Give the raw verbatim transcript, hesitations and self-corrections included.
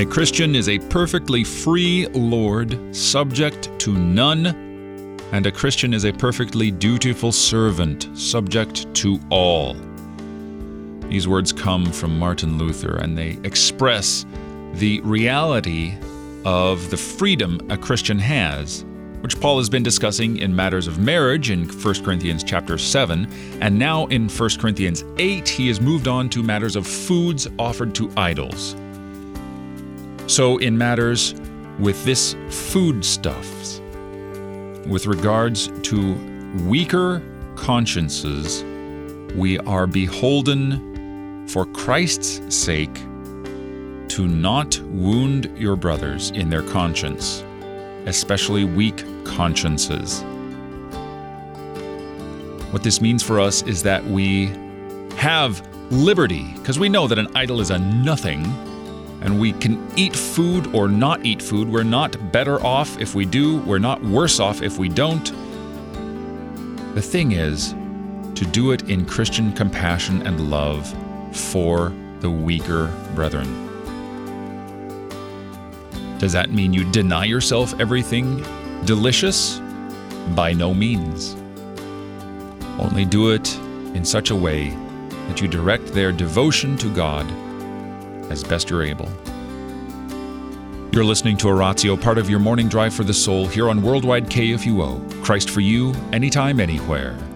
A Christian is a perfectly free Lord, subject to none, and a Christian is a perfectly dutiful servant, subject to all. These words come from Martin Luther, and they express the reality of the freedom a Christian has, which Paul has been discussing in matters of marriage in First Corinthians chapter seven, and now in First Corinthians eight, he has moved on to matters of foods offered to idols. So in matters with this foodstuffs, with regards to weaker consciences, we are beholden for Christ's sake to not wound your brothers in their conscience, especially weak consciences. What this means for us is that we have liberty, because we know that an idol is a nothing, and we can eat food or not eat food. We're not better off if we do. We're not worse off if we don't. The thing is to do it in Christian compassion and love for the weaker brethren. Does that mean you deny yourself everything delicious? By no means. Only do it in such a way that you direct their devotion to God as best you're able. You're listening to Oratio, part of your morning drive for the soul, here on Worldwide K F U O. Christ for you, anytime, anywhere.